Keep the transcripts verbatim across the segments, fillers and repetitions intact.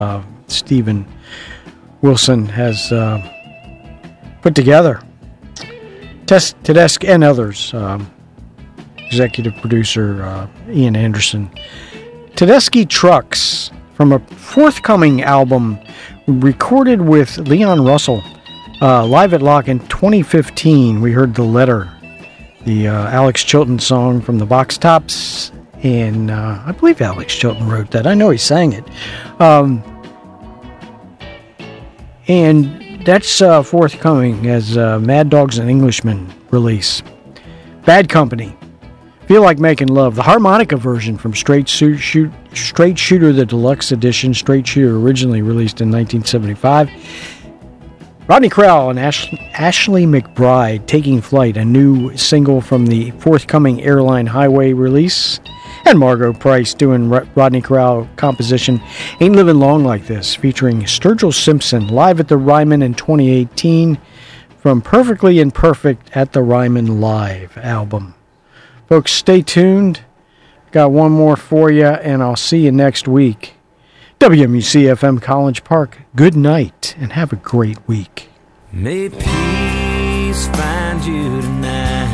uh, Stephen Wilson has uh, put together. Tes- Tedeschi and others, um, executive producer uh, Ian Anderson. Tedeschi Trucks, from a forthcoming album recorded with Leon Russell uh, live at Lock in twenty fifteen. We heard The Letter, the uh, Alex Chilton song from the Box Tops, and uh, I believe Alex Chilton wrote that. I know he sang it. Um, and that's uh, forthcoming as uh, Mad Dogs and Englishmen release. Bad Company, Feel Like Making Love, the harmonica version from Straight, Shoot, Shoot, Straight Shooter, the deluxe edition. Straight Shooter originally released in nineteen seventy-five. Rodney Crowell and Ash- Ashley McBride, Taking Flight, a new single from the forthcoming Airline Highway release. And Margo Price doing Rodney Crowell composition Ain't Living Long Like This, featuring Sturgill Simpson live at the Ryman in twenty eighteen from Perfectly Imperfect at the Ryman Live album. Folks, stay tuned. Got one more for you, and I'll see you next week. W M U C F M College Park, good night, and have a great week. May peace find you tonight,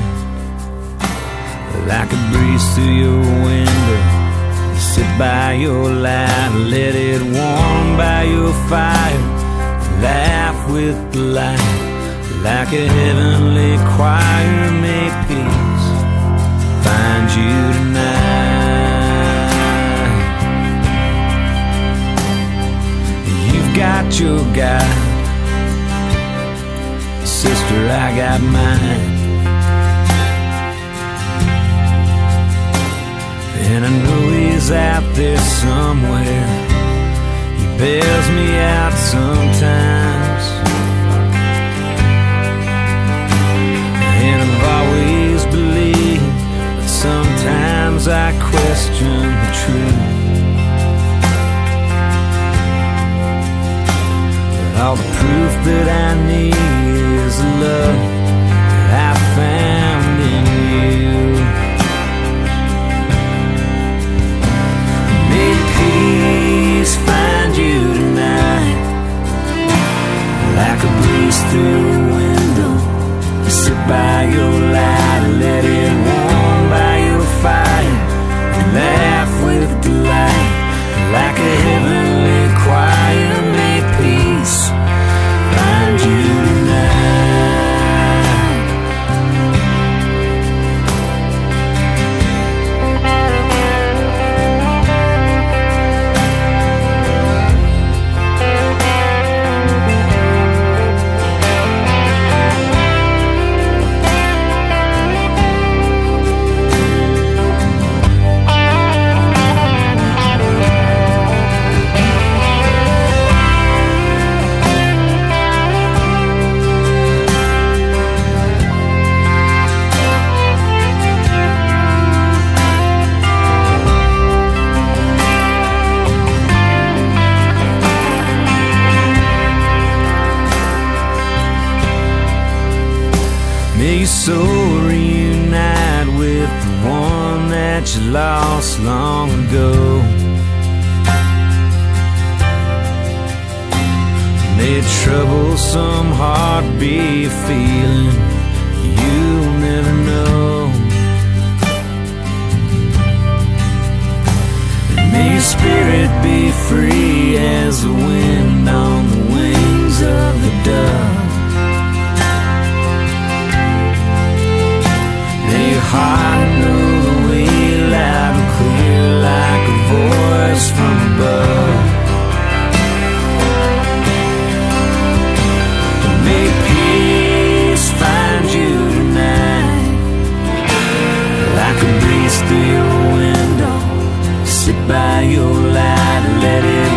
like a breeze through your window. You sit by your light, let it warm by your fire. Laugh with the light, like a heavenly choir. May peace find you tonight. You've got your guide, sister, I got mine. And I know he's out there somewhere. He bails me out sometimes. And I've always believed, but sometimes I question the truth. But all the proof that I need is the love that I found in you. May peace find you tonight, like a breeze through a window. You sit by your light, let it warm by your fire, and laugh with delight, like a heavenly choir. May peace find you tonight. May your soul reunite with the one that you lost long ago. May a troublesome heart be a feeling you'll never know. And may your spirit be free as the wind on the wings of the dove. May your heart know the way loud and clear, like a voice from above. May peace find you tonight, like a breeze through your window. Sit by your light and let it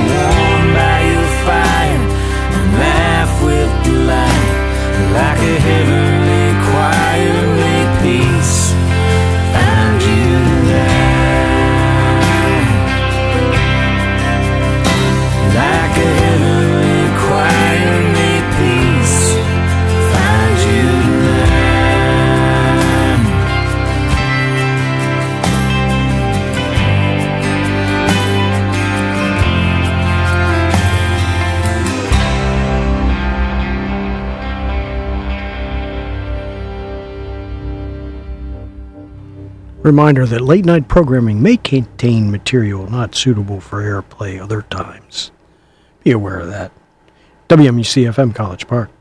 Reminder that late night programming may contain material not suitable for airplay other times. Be aware of that. W M U C F M College Park.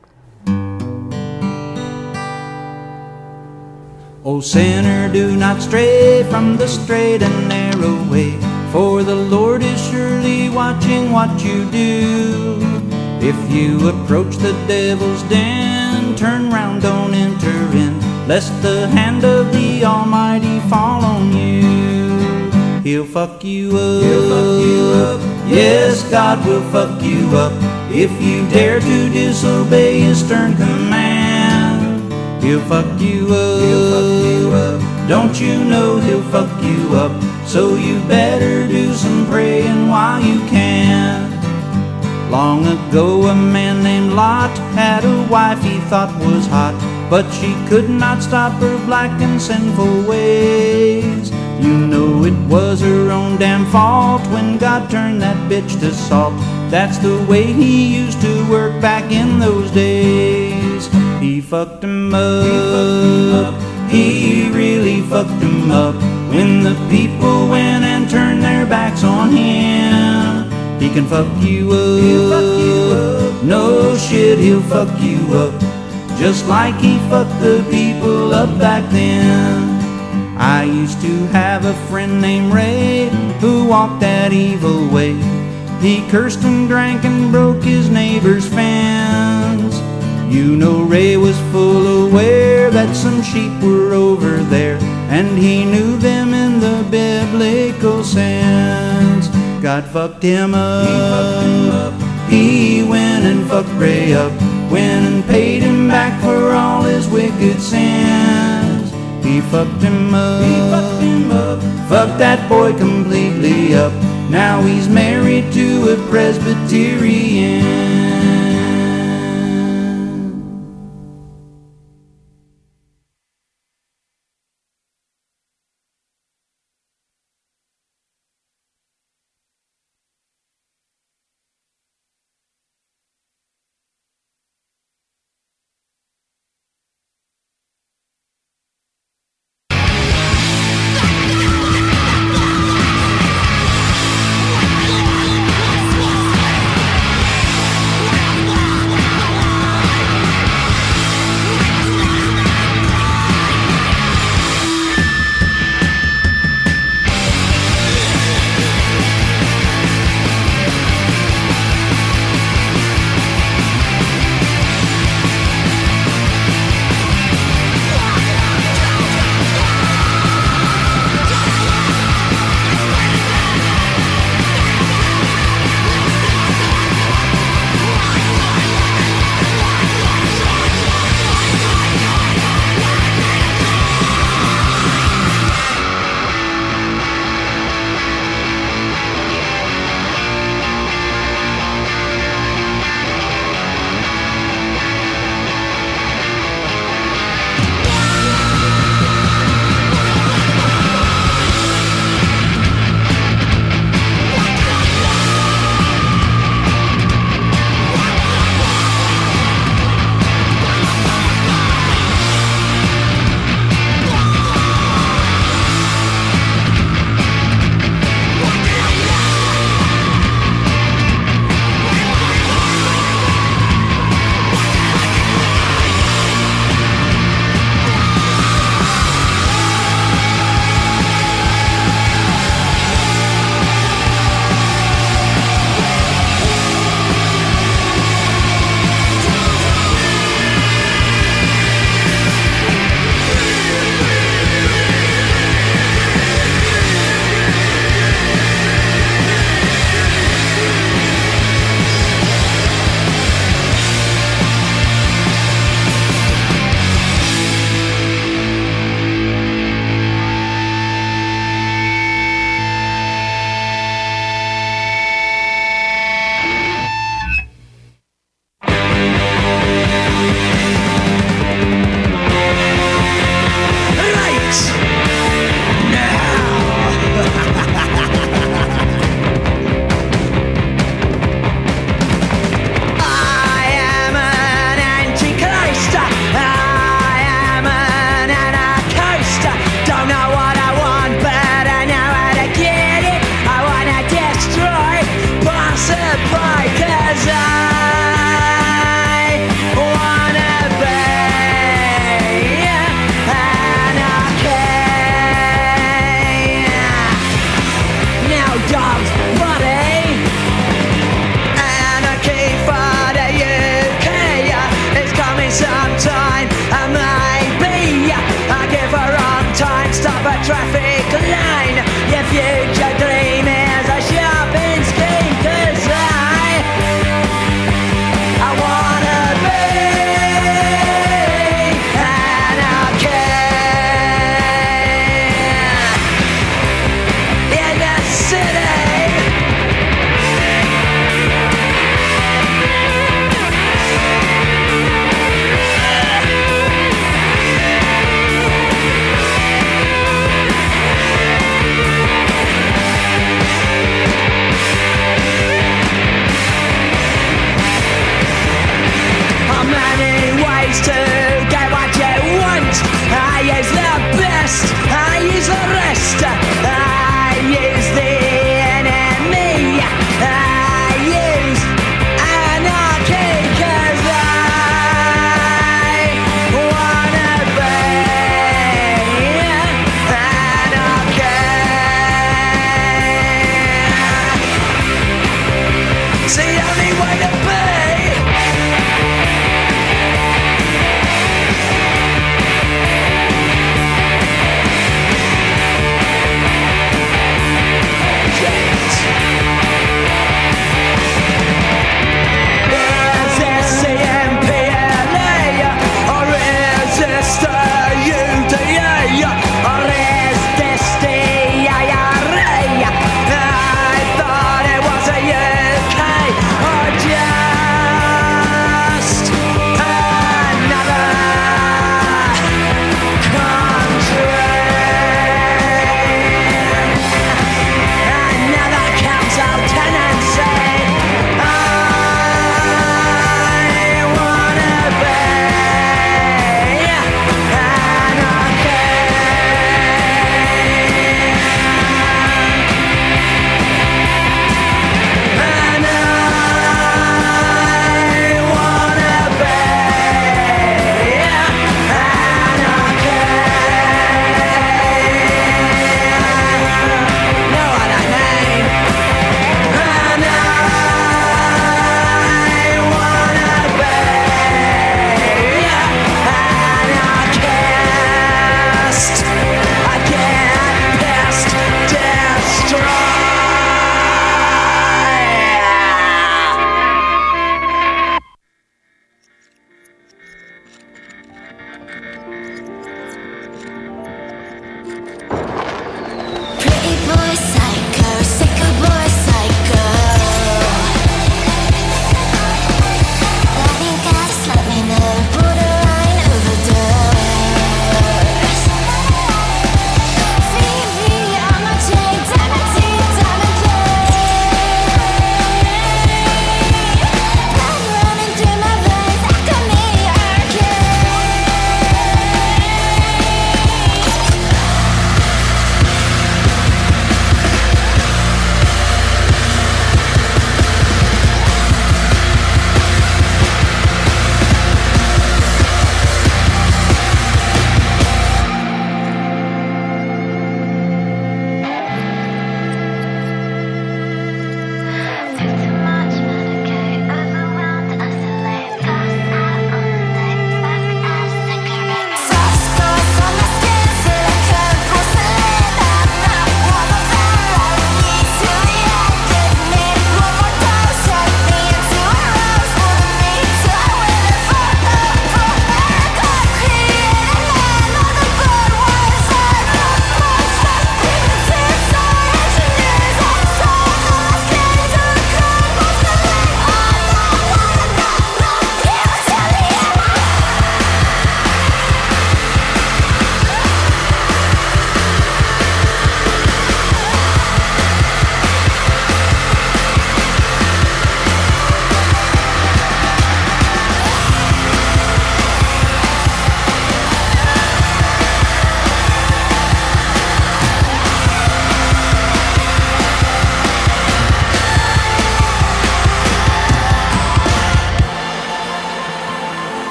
O sinner, do not stray from the straight and narrow way, for the Lord is surely watching what you do. If you approach the devil's den, turn round, don't enter in, lest the hand of the Almighty fall on you. He'll fuck you up, He'll fuck you up. Yes, God will fuck you up if you dare to disobey His stern command. He'll fuck you up, He'll fuck you up. Don't you know He'll fuck you up? So you better do some praying while you can. Long ago a man named Lot had a wife he thought was hot, but she could not stop her black and sinful ways. You know it was her own damn fault when God turned that bitch to salt. That's the way He used to work back in those days. He fucked him up, he, fucked him up. He really fucked him up when the people went and turned their backs on Him. He can fuck you up, he'll fuck you up. No shit, he'll fuck you up, just like he fucked the people up back then. I used to have a friend named Ray who walked that evil way. He cursed and drank and broke his neighbor's fence. You know Ray was full aware that some sheep were over there, and he knew them in the biblical sense. God fucked him up, he fucked him up. He went and fucked Ray up, went and paid him back for all his wicked sins. He fucked him up, he fucked him up. Fucked that boy completely up. Now he's married to a Presbyterian. goodbye, 'cause I wanna be anarchy. Now dogs, buddy, anarchy for the U K is coming sometime, and maybe I give her on time, stop a traffic line. Your future dream is a shopping scheme, 'cause I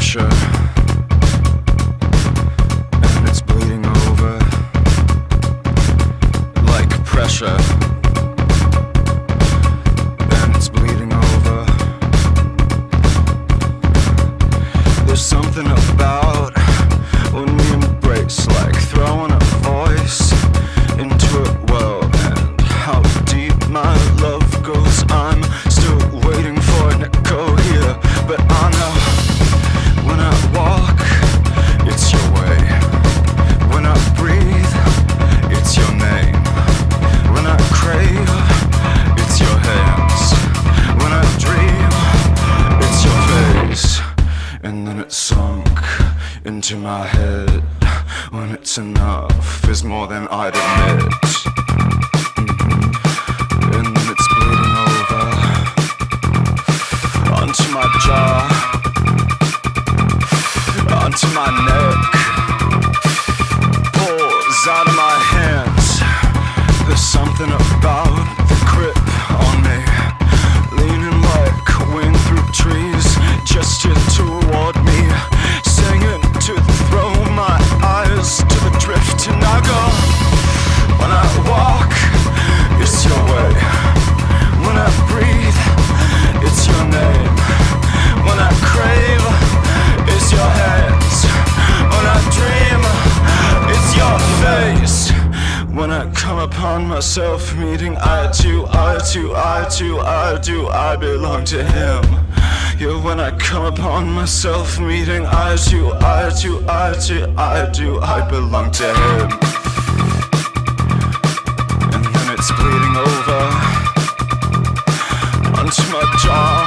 pressure, and it's bleeding over like pressure, and it's bleeding over. There's something about when we embrace, like throwing a voice into it well, and how deep my love goes. I'm still waiting for an echo here, but I know when I walk, it's your way. When I breathe, it's your name. When I crave, it's your hands. When I dream, it's your face. And then it sunk into my head when it's enough is more than I'd admit. And then it's bleeding over onto my jaw, onto my neck, pours out of my hands. There's something about the grip on me, leaning like wind through trees, gesture toward me, singing to throw my eyes to the drift. And I go, when I walk, it's your way. When I breathe, it's your name. When I crave, it's your hands. When I dream, it's your face. When I come upon myself meeting eye to eye to eye to eye, do I belong to him? Yeah, when I come upon myself meeting eye to eye to eye to eye, do I belong to him? And then it's bleeding over onto my jaw,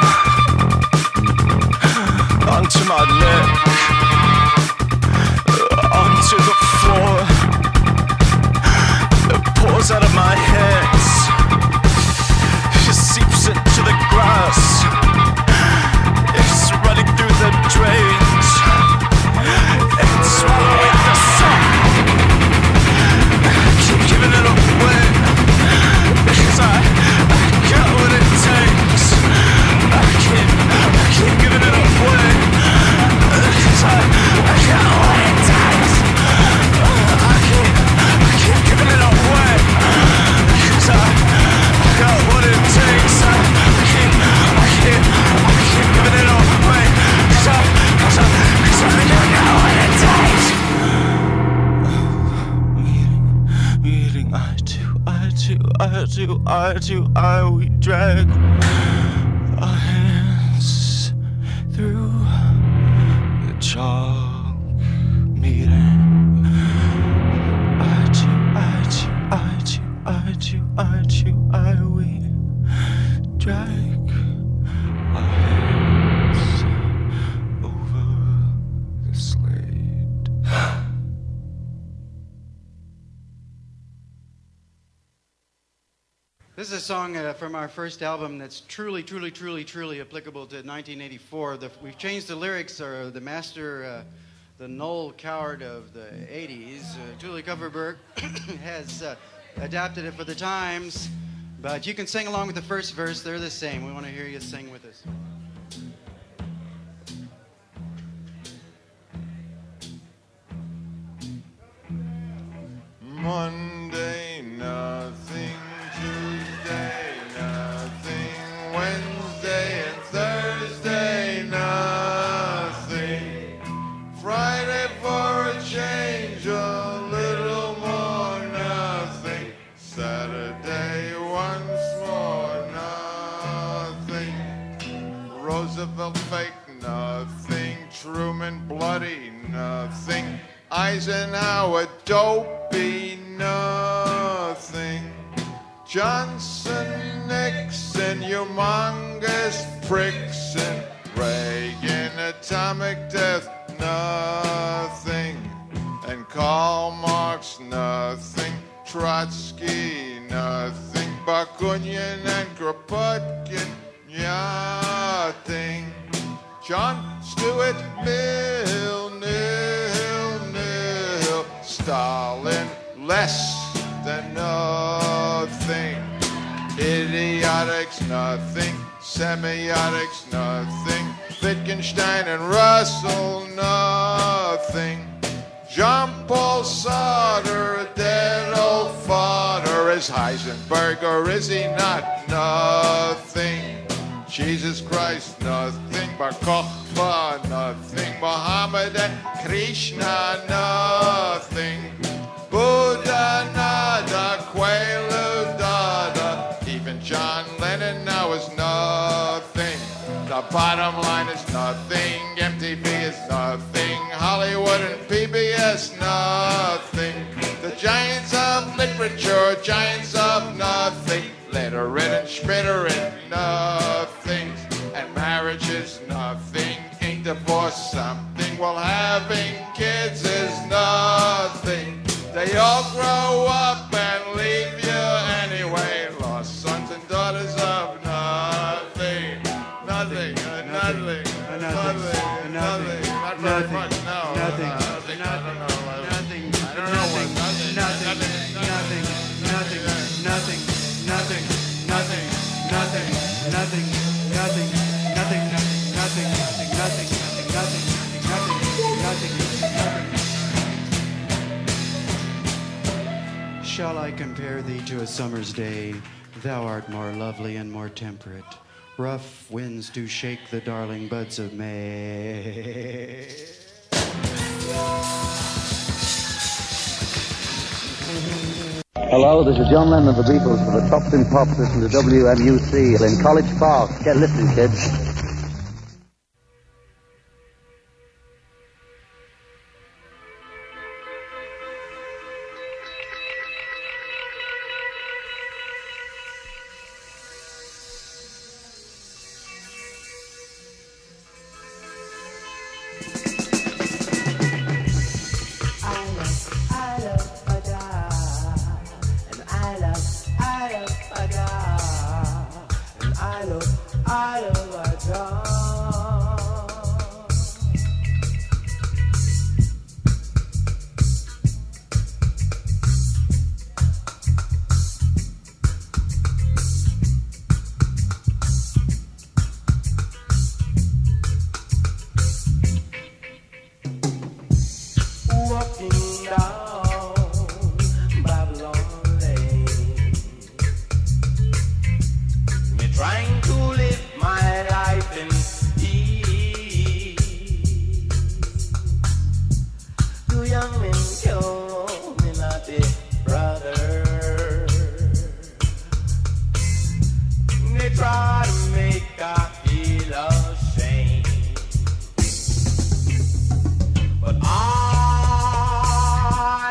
onto my neck, onto the floor. It pours out of my hands, it seeps into the grass, it's running through the drains, it's swallowing the sun. I keep giving it away, because I, I got what it takes. I keep, I keep giving it away, because I, I got what it takes. I keep, I keep giving it away, because I, I got what it takes. I keep, I keep, I keep giving it away, because I, because I, because I got what it takes. Meeting, meeting, I do, I do, I do, I do, I, we drag our hands through the chalk. Meeting, I do, I do, I do, I do, I do, I, we drag our hands over the slate. This is a song uh, from our first album that's truly, truly, truly, truly applicable to nineteen eighty-four. The, we've changed the lyrics, or the master, uh, the Noel Coward of the eighties, uh, Julie Coverberg, has uh, adapted it for the times. But you can sing along with the first verse. They're the same. We want to hear you sing with us. Monday, nothing. Tuesday, nothing. Wednesday and Thursday, nothing. Friday for a change, a little more, nothing. Saturday, once more, nothing. Roosevelt fake, nothing. Truman bloody, nothing. Eisenhower dopey, nothing. Johnson, Nixon, humongous pricks, and Reagan, atomic death, nothing. And Karl Marx, nothing. Trotsky, nothing. Bakunin and Kropotkin, nothing. John Stuart Mill, nil, nil. Stalin, less than nothing. Idiotics, nothing. Semiotics, nothing. Wittgenstein and Russell, nothing. Jean-Paul Sartre, a dead old father. Is Heisenberg or is he not? Nothing. Jesus Christ, nothing. Bar Kochba, nothing. Muhammad and Krishna, nothing. Buddha, nada. Quaalude, dada. Even John Lennon now is nothing. The bottom line is nothing. M T V is nothing. Hollywood and P B S, nothing. The giants of literature, giants of nothing. Literate and spirit, nothing. And marriage is nothing. Ain't divorce something? Well, having kids is nothing. They all grow up and leave you anyway. Lost sons and daughters of nothing. Nothing, uh, nothing, uh, nothing, nothing, not very much, no. Nothing, Nothing, I don't know. nothing, I don't know what nothing, nothing, nothing, nothing, nothing, nothing, nothing, nothing, nothing, nothing, nothing, nothing, nothing, nothing, nothing, nothing, nothing, nothing. Shall I compare thee to a summer's day? Thou art more lovely and more temperate. Rough winds do shake the darling buds of May. Hello, this is John Lennon of the Beatles for the Tops and Pops. Listen to W M U C in College Park. Get listening, kids. But I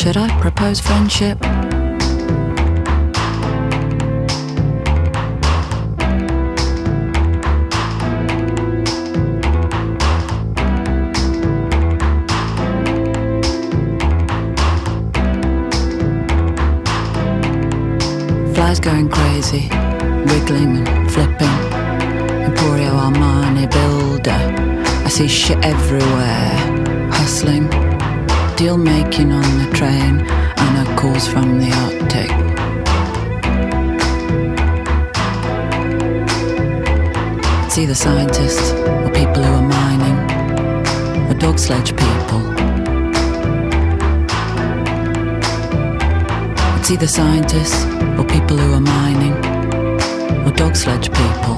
Should I propose friendship? Flies going crazy, wiggling and flipping. Emporio Armani builder, I see shit everywhere. Hustling, deal making on the train, I know calls from the Arctic. See the scientists, or people who are mining, or dog sledge people. See the scientists, or people who are mining, or dog sledge people.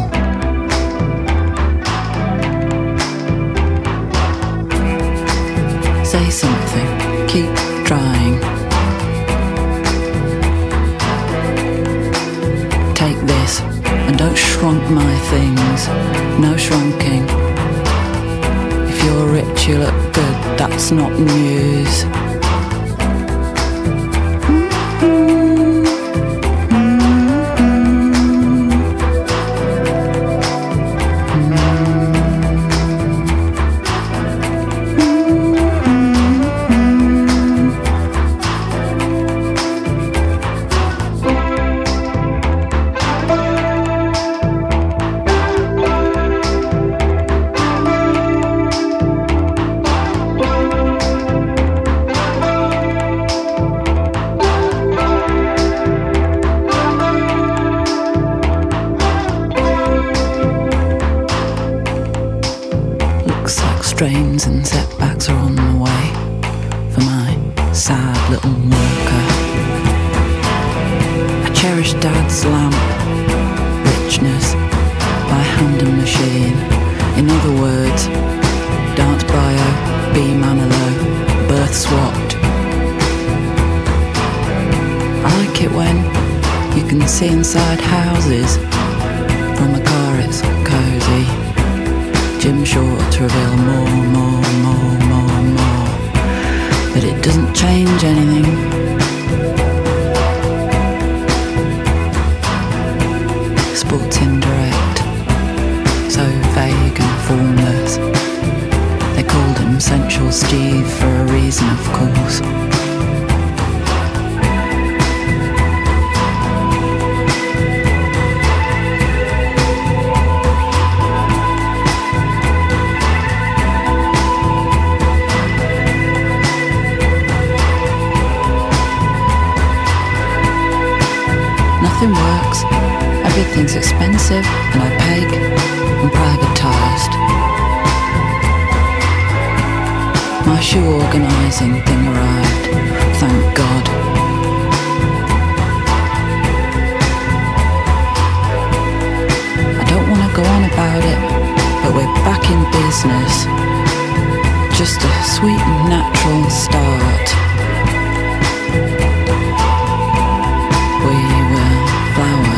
Say something, keep trying. Take this, and don't shrunk my things, no shrunking. If you're rich you look good, that's not news. Strains and setbacks are on the way for my sad little worker. I cherish Dad's lamp, richness by hand and machine. In other words, dance bio, B Manilow, birth swapped. I like it when you can see inside houses. From a car it's cosy. Jim Short to reveal more, more, more, more, more. But it doesn't change anything. Sports indirect, so vague and formless. They called him Sensual Steve for a reason, of course. Nothing works, everything's expensive and opaque and privatised. My shoe organising thing arrived, thank God. I don't want to go on about it, but we're back in business. Just a sweet and natural start. We will flower.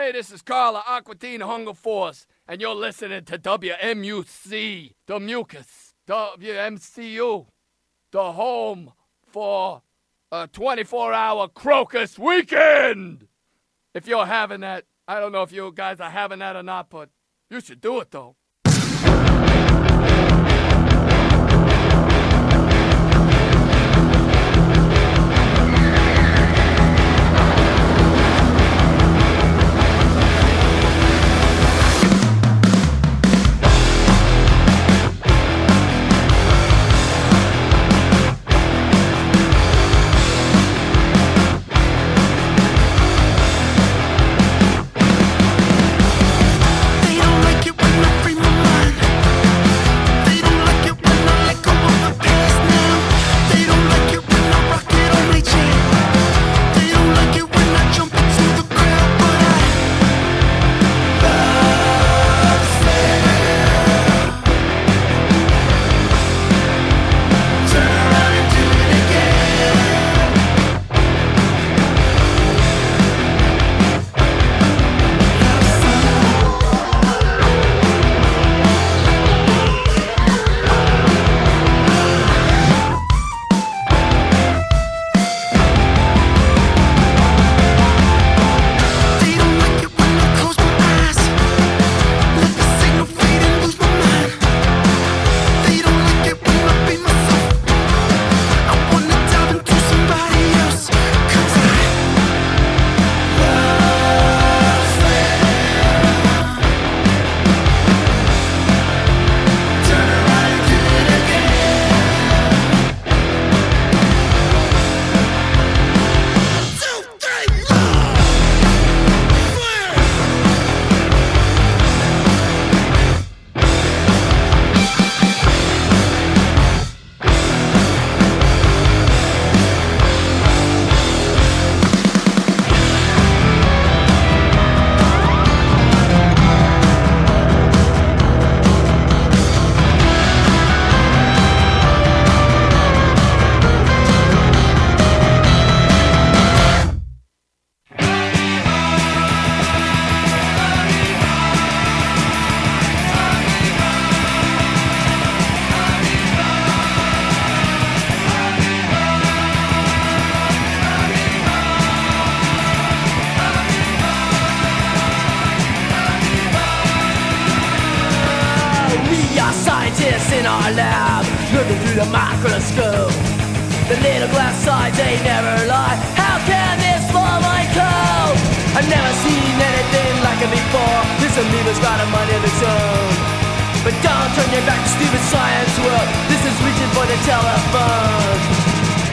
Hey, this is Carla Aquatine Hunger Force, and you're listening to W M U C, the Mucus, W M C U, the home for a twenty-four hour Crocus weekend. If you're having that, I don't know if you guys are having that or not, but you should do it, though. In our lab, looking through the microscope. The little glass sides, they never lie. How can this fall my coat? I've never seen anything like it before. This amoeba's got a mind of its own. But don't turn your back to stupid science world. This is reaching for the telephone.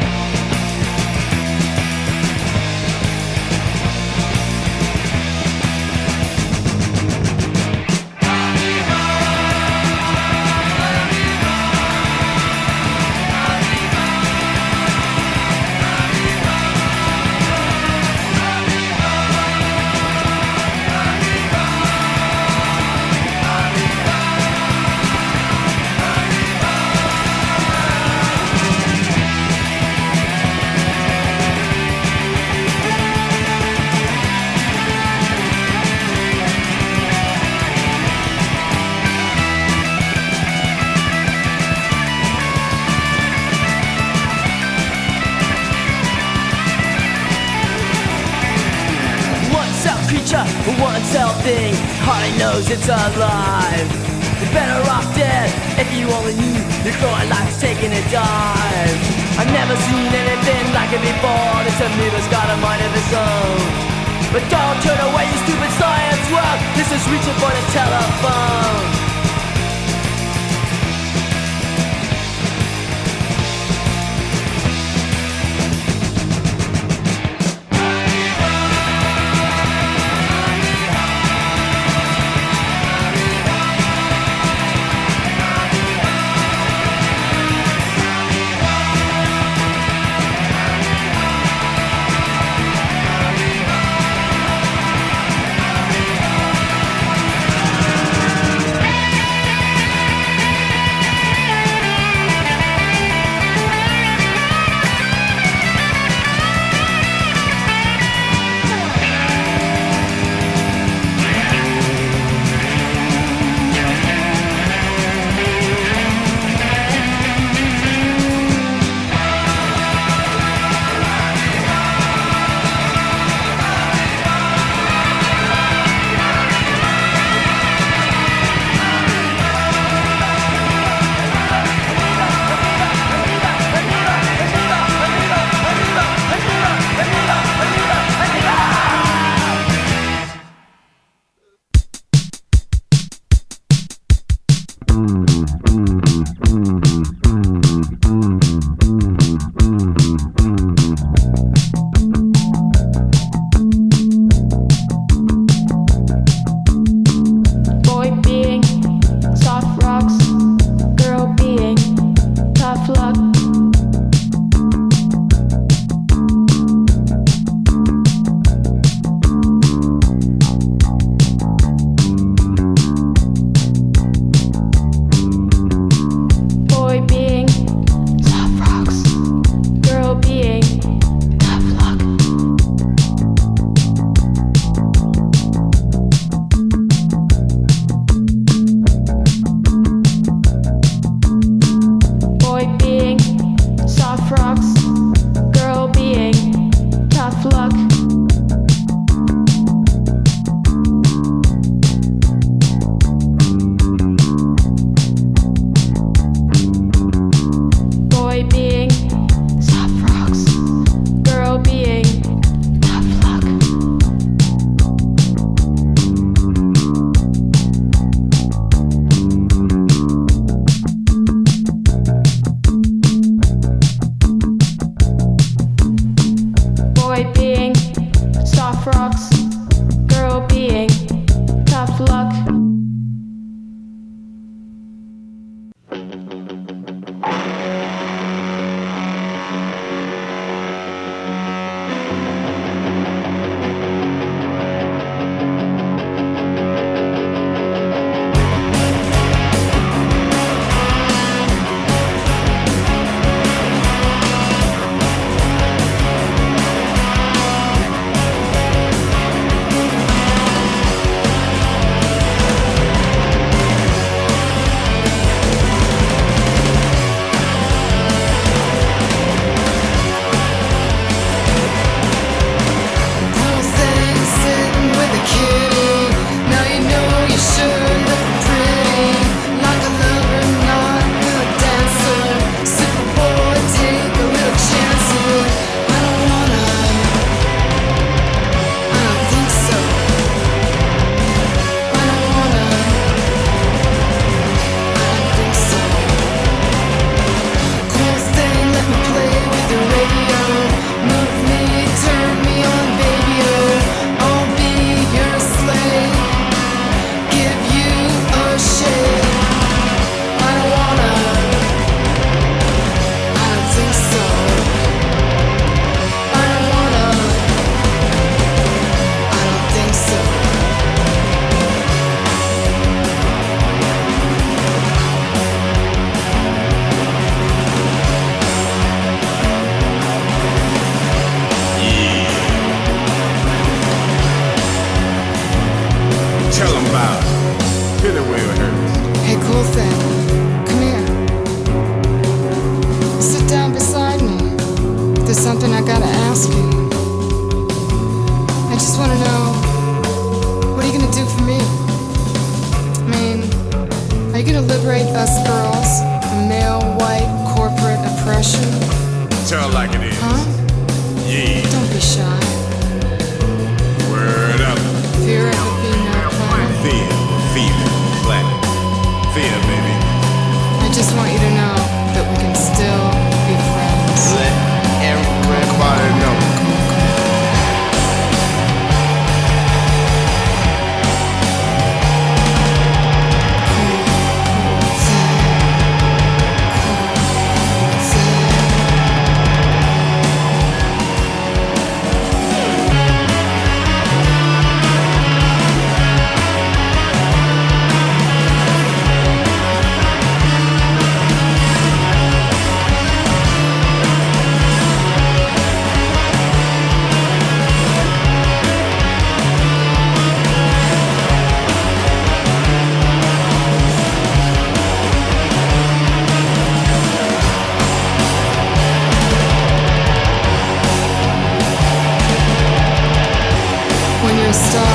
One cell thing, hardly knows it's alive. You're better off dead if you only knew your growing life's taking a dive. I've never seen anything like it before. This amoeba's got a mind of its own. But don't turn away, you stupid science world. This is reaching for the telephone. being, soft rocks, girl being, tough luck. Stop.